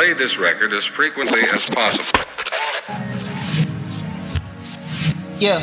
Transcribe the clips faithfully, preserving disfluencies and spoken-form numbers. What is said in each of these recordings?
play this record as frequently as possible. Yeah.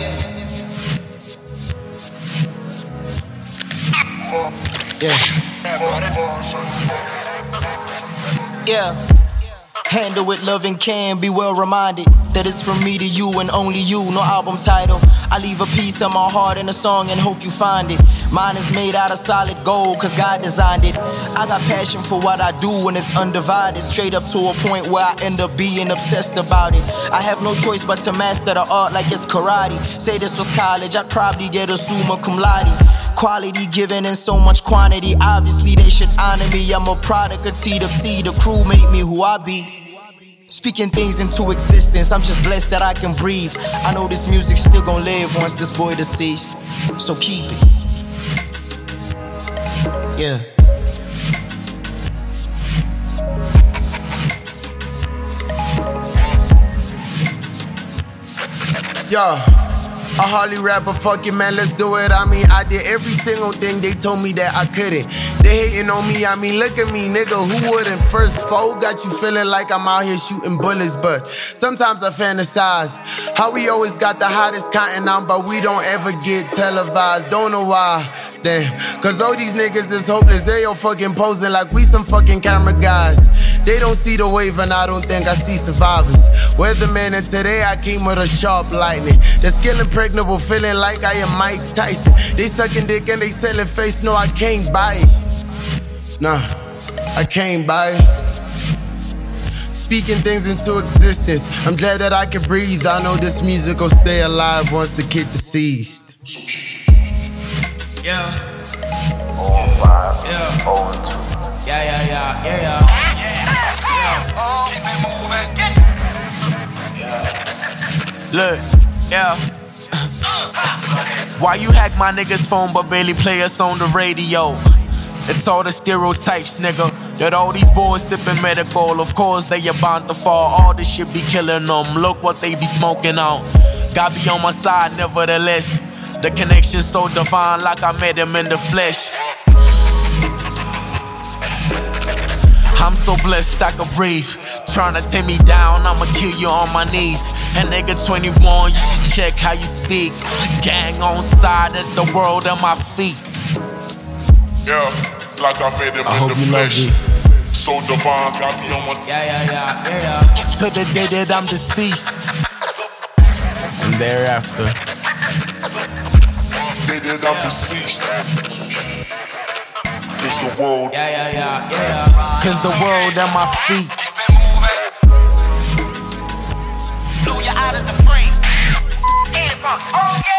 Yeah. Yeah. Handle it, love and can be well reminded that it's from me to you and only you. No album title. I leave a piece of my heart in a song and hope you find it. Mine is made out of solid gold cause God designed it. I got passion for what I do and it's undivided. Straight up to a point where I end up being obsessed about it. I have no choice but to master the art like it's karate. Say this was college, I'd probably get a summa cum laude. Quality given in so much quantity. Obviously they should honor me. I'm a product of T W C. The crew made me who I be. Speaking things into existence, I'm just blessed that I can breathe. I know this music's still gonna live once this boy deceased. So keep it. Yeah. Yo. I hardly rap, but fuck it, man, let's do it. I mean, I did every single thing they told me that I couldn't. They hating on me, I mean, look at me, nigga, who wouldn't? First foe got you feeling like I'm out here shooting bullets, but sometimes I fantasize how we always got the hottest cotton on, but we don't ever get televised. Don't know why, damn. Cause all these niggas is hopeless, they all fucking posing like we some fucking camera guys. They don't see the wave and I don't think I see survivors. Weatherman, and today I came with a sharp lightning. The skill impregnable, feeling like I am Mike Tyson. They sucking dick and they selling face, no I can't buy it. Nah, I can't buy it. Speaking things into existence, I'm glad that I can breathe. I know this music will stay alive once the kid deceased. Yeah. All five, yeah. all two. Yeah, yeah, yeah, yeah, yeah. Look, yeah. Why you hack my nigga's phone but barely play us on the radio? It's all the stereotypes, nigga. That all these boys sipping medical. Of course they are bound to fall. All this shit be killing them. Look what they be smoking on. God be on my side, nevertheless. The connection so divine, like I met him in the flesh. I'm so blessed I can breathe. Tryna take me down, I'ma kill you on my knees. And nigga twenty-one, you should check how you speak. Gang on side, that's the world at my feet. Yeah, like I made him I in hope the you flesh. love So divine, got me on my. Yeah, yeah, yeah, yeah, yeah. To the day that I'm deceased. And thereafter. Day that I'm deceased. Cause the world. Yeah, yeah, yeah, yeah. Cause the world at my feet. Blew you out of the frame. And it rocks. Oh, yeah.